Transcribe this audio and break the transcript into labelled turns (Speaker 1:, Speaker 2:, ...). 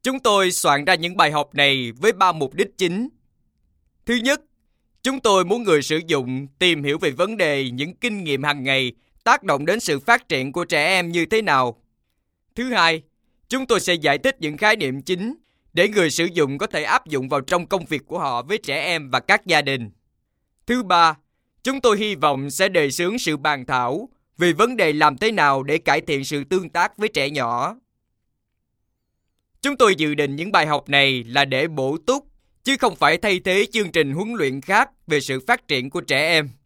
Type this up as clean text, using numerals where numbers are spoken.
Speaker 1: Chúng tôi soạn ra những bài học này với 3 mục đích chính. Thứ nhất, chúng tôi muốn người sử dụng tìm hiểu về vấn đề những kinh nghiệm hàng ngày tác động đến sự phát triển của trẻ em như thế nào. Thứ hai, chúng tôi sẽ giải thích những khái niệm chính để người sử dụng có thể áp dụng vào trong công việc của họ với trẻ em và các gia đình. Thứ ba, chúng tôi hy vọng sẽ đề xướng sự bàn thảo về vấn đề làm thế nào để cải thiện sự tương tác với trẻ nhỏ. Chúng tôi dự định những bài học này là để bổ túc, chứ không phải thay thế chương trình huấn luyện khác về sự phát triển của trẻ em.